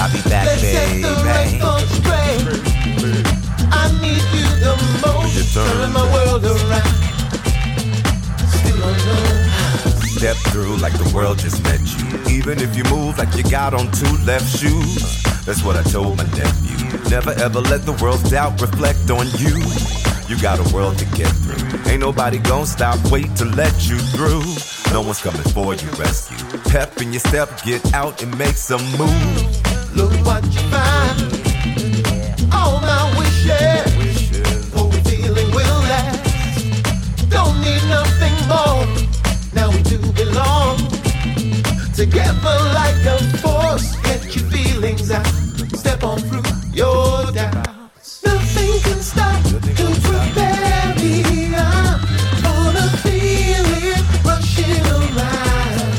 I'll be back, let's baby. set the record straight. I need you the most. Turn my world around. Still don't know. Step through like the world just met you. Even if you move like you got on two left shoes. That's what I told my nephew. Never ever let the world's doubt reflect on you. You got a world to get through. Ain't nobody gon' stop, wait to let you through. No one's coming for you, rescue. Pep in your step, get out and make some moves. Look what you find. All my wishes. What we feeling will last. Don't need nothing more. Now we do belong. Together like a force. Get your feelings out. Step on through your doubts. Nothing can stop to prepare me. I'm gonna feel it rushing around.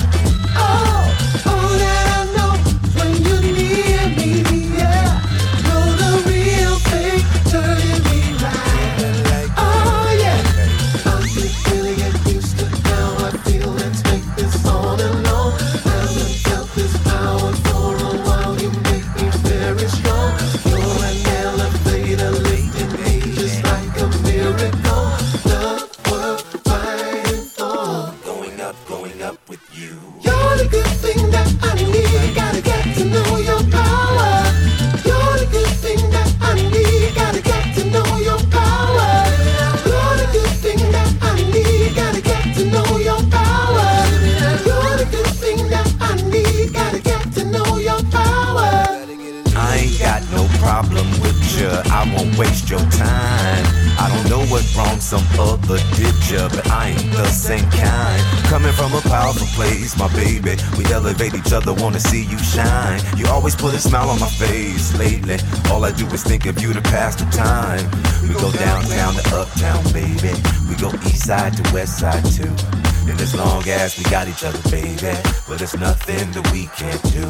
All that I know is when you're near me, yeah. Know the real thing turning me right. Oh yeah, I'm just really get used to how I feel. Let's make this on and on. Haven't felt this power for a while. You make me very strong. You're an elevator lifting me just like a miracle. Love worth fighting for. Going up with you. You're the good thing that I need. Gotta get to know your power. You're the good thing that I need. Gotta get to know your power. You're the good thing that I need. Gotta get to know your power. You're the good thing that I need. Gotta get to know your power. I ain't got no problem with you, I won't waste your time. I don't know what wrong some other did ya, but I ain't the same kind. Coming from a powerful place, my baby, we elevate each other, wanna see you shine. You always put a smile on my face lately. All I do is think of you to pass the time. We go downtown to uptown, baby. We go east side to west side too. And as long as we got each other, baby, well, there's nothing that we can't do.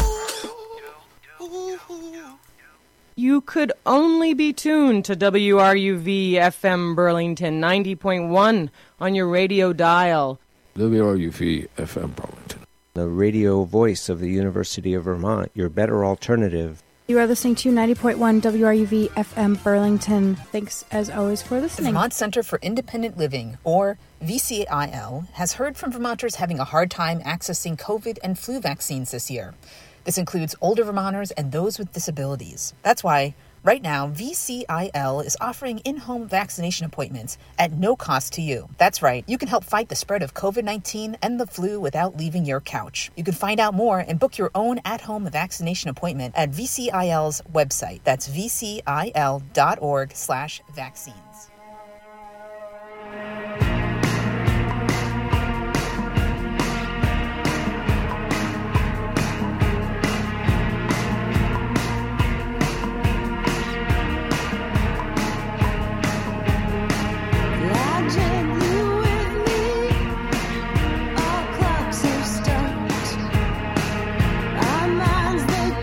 You could only be tuned to WRUV FM Burlington 90.1 on your radio dial. WRUV FM Burlington. The radio voice of the University of Vermont, your better alternative. You are listening to 90.1 WRUV FM Burlington. Thanks, as always, for listening. The Vermont Center for Independent Living, or VCIL, has heard from Vermonters having a hard time accessing COVID and flu vaccines this year. This includes older Vermonters and those with disabilities. That's why, right now, VCIL is offering in-home vaccination appointments at no cost to you. That's right, you can help fight the spread of COVID-19 and the flu without leaving your couch. You can find out more and book your own at-home vaccination appointment at VCIL's website. That's vcil.org/vaccines.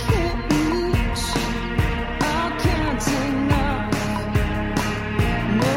No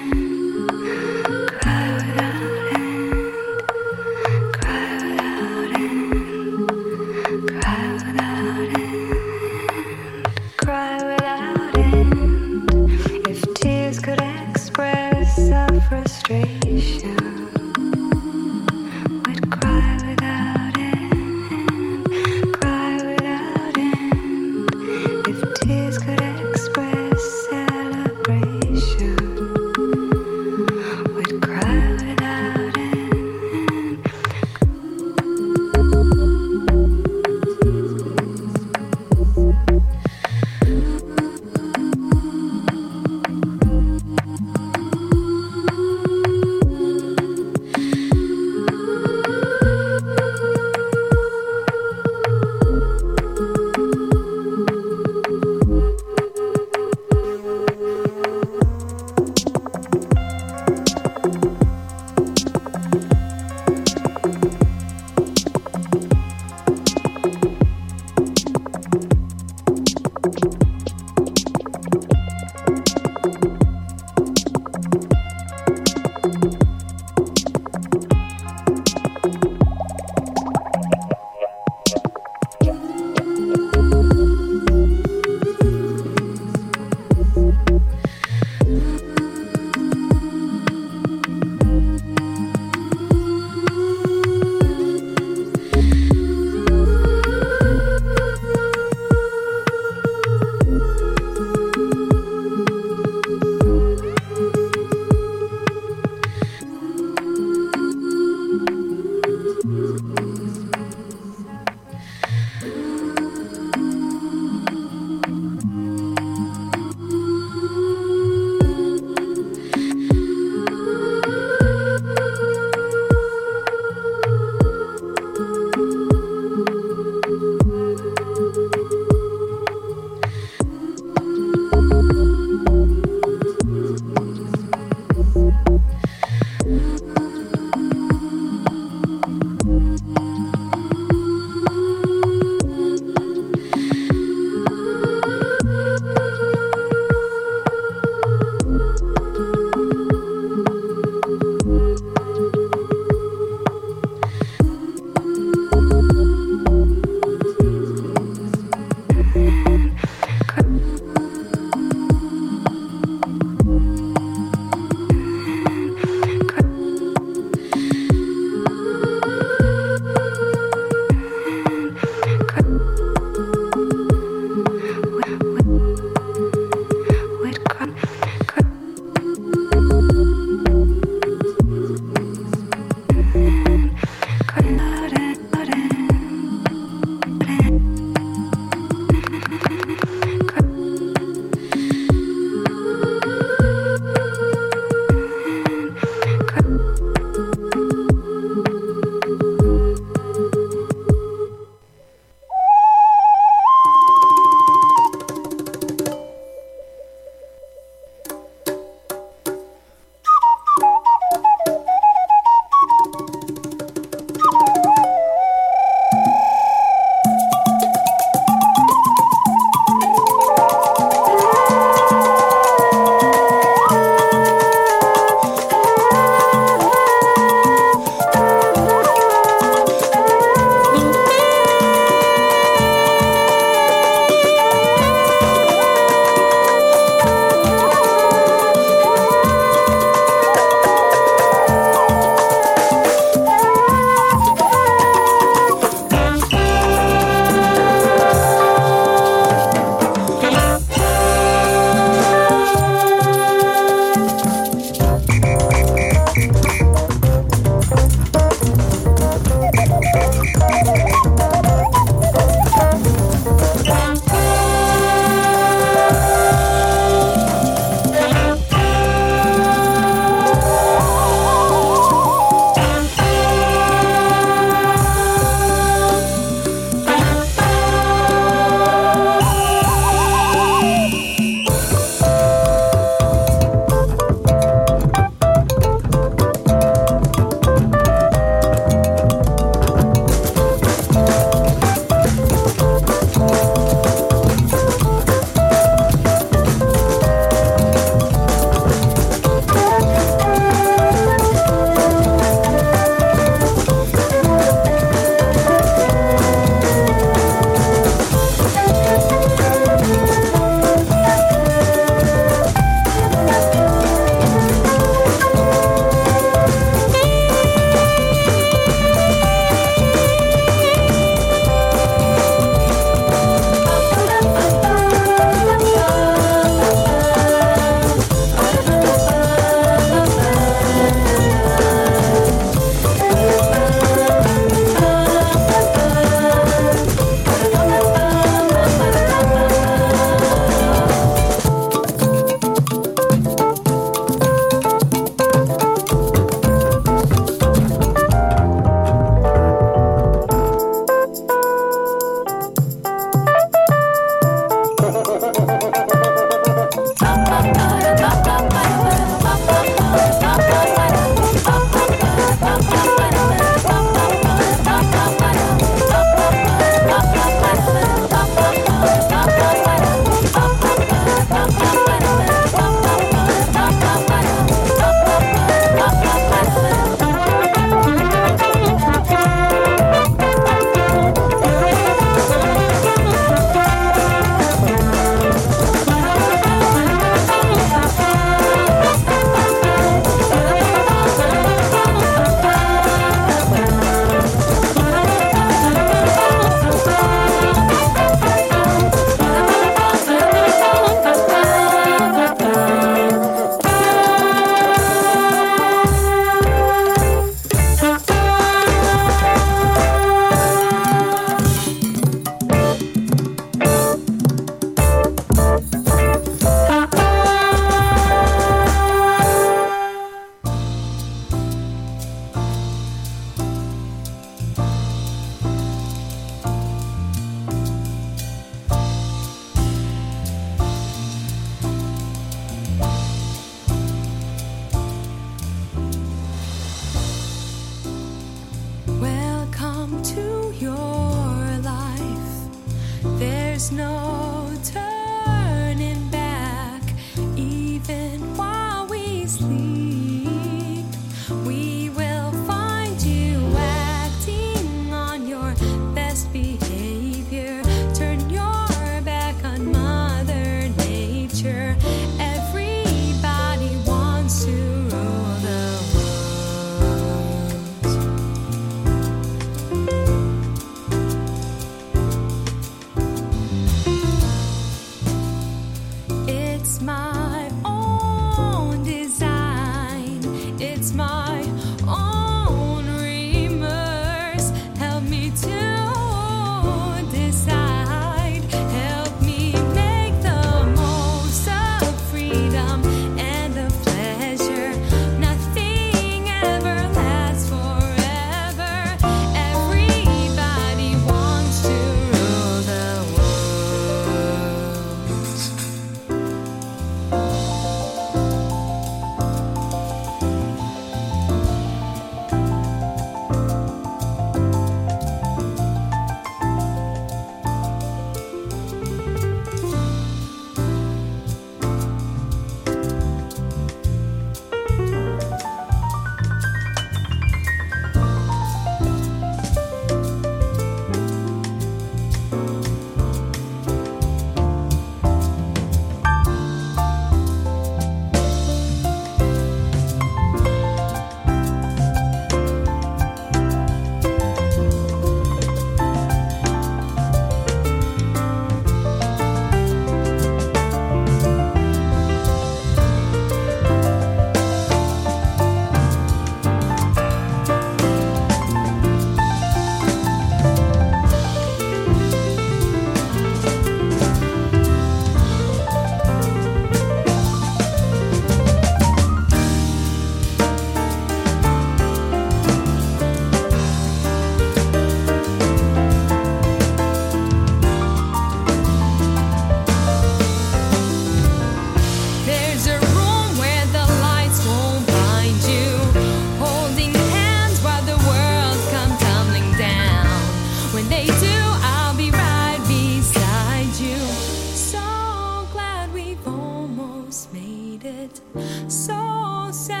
So sad.